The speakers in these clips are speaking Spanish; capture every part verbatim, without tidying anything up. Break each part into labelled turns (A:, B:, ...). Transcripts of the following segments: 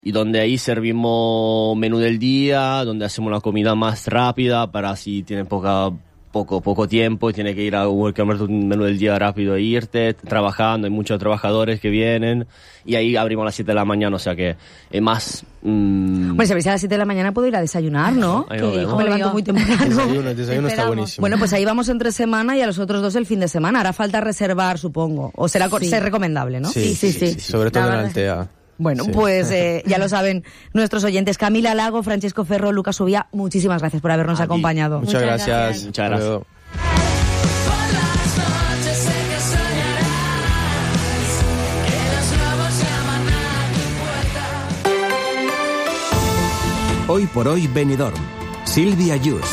A: y donde ahí servimos menú del día, donde hacemos una comida más rápida para si tienes poca... poco poco tiempo y tienes que ir a comer un menú del día rápido e irte, trabajando, hay muchos trabajadores que vienen y ahí abrimos a las siete de la mañana, o sea que es más... Mmm...
B: Bueno, si veis a las siete de la mañana puedo ir a desayunar, ¿no?
A: Ahí
B: que hijo, me levanto muy temprano.
C: El desayuno, el desayuno está buenísimo.
B: Bueno, pues ahí vamos entre semana y a los otros dos el fin de semana. Hará falta reservar, supongo, o será sí. ser recomendable, ¿no?
C: Sí, sí, sí. sí, sí. Sobre todo en Altea.
B: Bueno, sí. pues eh, ya lo saben nuestros oyentes. Camila Lago, Francesco Ferro, Lucas Ubía, muchísimas gracias por habernos
A: Aquí.
B: acompañado.
C: Muchas, Muchas gracias. gracias.
A: Muchas gracias.
D: Hoy por hoy Benidorm. Silvia Yus.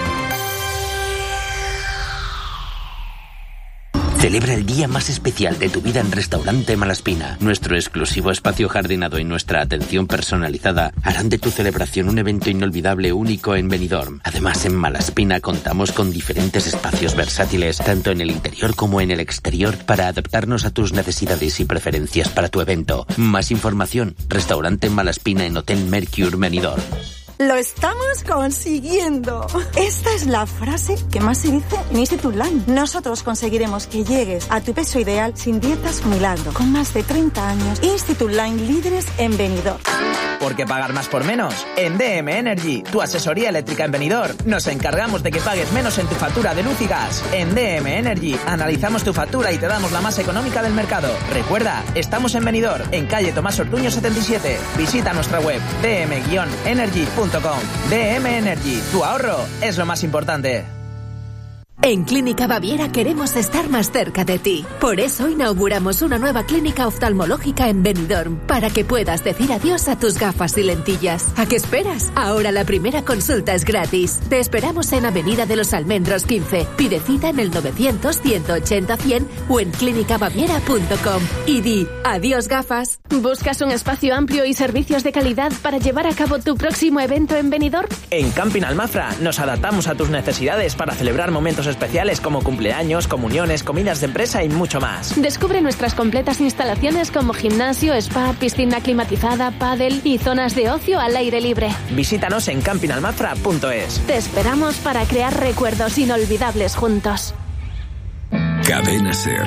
E: Celebra el día más especial de tu vida en Restaurante Malaspina. Nuestro exclusivo espacio jardinado y nuestra atención personalizada harán de tu celebración un evento inolvidable único en Benidorm. Además, en Malaspina contamos con diferentes espacios versátiles, tanto en el interior como en el exterior, para adaptarnos a tus necesidades y preferencias para tu evento. Más información, Restaurante Malaspina en Hotel Mercure Benidorm.
F: ¡Lo estamos consiguiendo! Esta es la frase que más se dice en Institut Line. Nosotros conseguiremos que llegues a tu peso ideal sin dietas milagro. Con más de treinta años, Institut Line, líderes en Benidorm.
G: ¿Por qué pagar más por menos? En D M Energy, tu asesoría eléctrica en Benidorm, nos encargamos de que pagues menos en tu factura de luz y gas. En D M Energy, analizamos tu factura y te damos la más económica del mercado. Recuerda, estamos en Benidorm, en calle Tomás Ortuño setenta y siete. Visita nuestra web d m energy punto com. D M Energy, tu ahorro es lo más importante.
H: En Clínica Baviera queremos estar más cerca de ti. Por eso inauguramos una nueva clínica oftalmológica en Benidorm, para que puedas decir adiós a tus gafas y lentillas. ¿A qué esperas? Ahora la primera consulta es gratis. Te esperamos en Avenida de los Almendros quince. Pide cita en el novecientos, ciento ochenta, cien o en clínica baviera punto com y di adiós gafas.
I: ¿Buscas un espacio amplio y servicios de calidad para llevar a cabo tu próximo evento en Benidorm?
G: En Camping Almafra nos adaptamos a tus necesidades para celebrar momentos especiales como cumpleaños, comuniones, comidas de empresa y mucho más.
I: Descubre nuestras completas instalaciones como gimnasio, spa, piscina climatizada, pádel y zonas de ocio al aire libre.
G: Visítanos en camping almafra punto es.
I: Te esperamos para crear recuerdos inolvidables juntos.
J: Cadena Ser.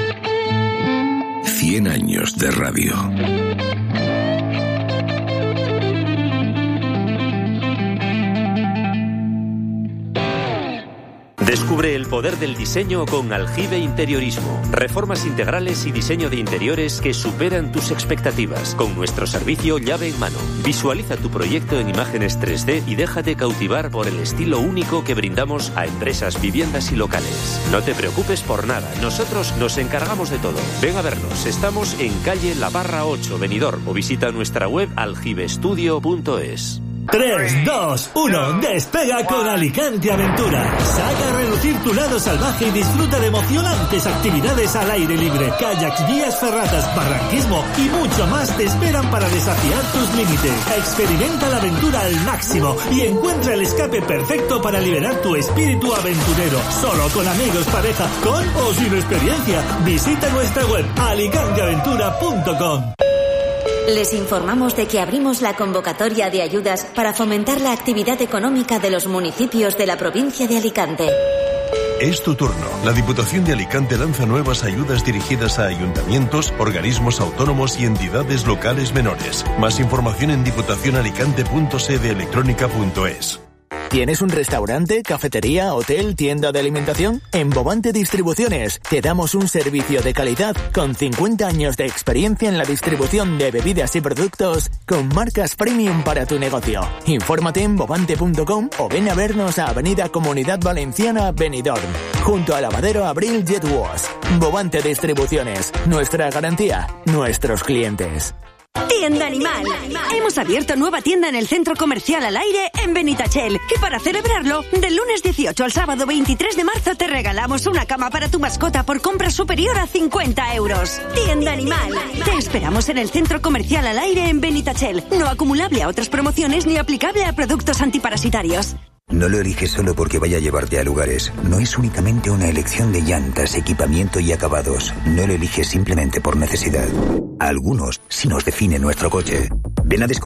J: cien años de radio.
K: Descubre el poder del diseño con Aljibe Interiorismo. Reformas integrales y diseño de interiores que superan tus expectativas. Con nuestro servicio llave en mano. Visualiza tu proyecto en imágenes tres D y déjate cautivar por el estilo único que brindamos a empresas, viviendas y locales. No te preocupes por nada, nosotros nos encargamos de todo. Ven a vernos, estamos en calle La Barra ocho, Benidorm, o visita nuestra web aljibestudio punto es.
L: tres, dos, uno, despega con Alicante Aventura. Saca a relucir tu lado salvaje y disfruta de emocionantes actividades al aire libre. Kayaks, guías, ferratas, barranquismo y mucho más te esperan para desafiar tus límites. Experimenta la aventura al máximo y encuentra el escape perfecto para liberar tu espíritu aventurero. Solo con amigos, pareja, con o sin experiencia. Visita nuestra web alicante aventura punto com.
M: Les informamos de que abrimos la convocatoria de ayudas para fomentar la actividad económica de los municipios de la provincia de Alicante.
N: Es tu turno. La Diputación de Alicante lanza nuevas ayudas dirigidas a ayuntamientos, organismos autónomos y entidades locales menores. Más información en diputación alicante punto sede electrónica punto es.
O: ¿Tienes un restaurante, cafetería, hotel, tienda de alimentación? En Bovante Distribuciones te damos un servicio de calidad con cincuenta años de experiencia en la distribución de bebidas y productos con marcas premium para tu negocio. Infórmate en bovante punto com o ven a vernos a Avenida Comunidad Valenciana, Benidorm, junto al lavadero Abril Jet Wash. Bovante Distribuciones, nuestra garantía, nuestros clientes.
P: Tienda Animal. Hemos abierto nueva tienda en el Centro Comercial Al Aire en Benitachell. Y para celebrarlo, del lunes dieciocho al sábado veintitrés de marzo te regalamos una cama para tu mascota por compra superior a cincuenta euros. Tienda Animal. Te esperamos en el Centro Comercial Al Aire en Benitachell. No acumulable a otras promociones ni aplicable a productos antiparasitarios.
Q: No lo eliges solo porque vaya a llevarte a lugares. No es únicamente una elección de llantas, equipamiento y acabados. No lo eliges simplemente por necesidad. A algunos sí nos define nuestro coche. Ven a descubrir